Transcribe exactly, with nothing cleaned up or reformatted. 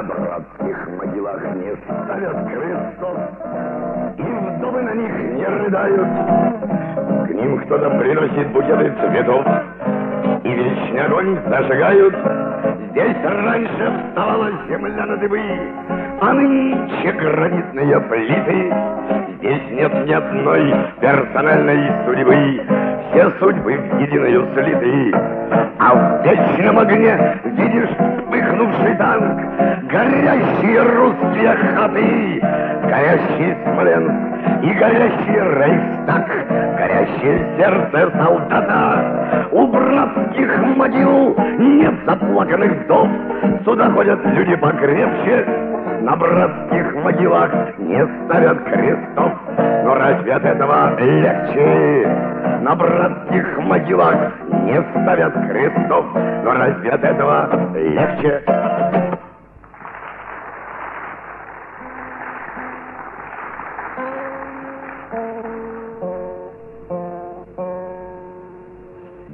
братских могилах не ставят крестов, и вдовы на них не рыдают. К ним кто-то приносит букеты цветов, и вечный огонь зажигают. Здесь раньше вставала земля на дыбы, а нынче гранитные плиты. Здесь нет ни одной персональной судьбы, все судьбы в единую слиты. А в вечном огне видишь вспыхнувший танк, горящие русские хаты, горящий Смоленск и горящий Рейхстаг, горящее сердце солдата. У братских могил нет заплаканных вдов, сюда ходят люди покрепче. На братских могилах не ставят крестов, но разве от этого легче? На братских могилах не ставят крестов, но разве от этого легче?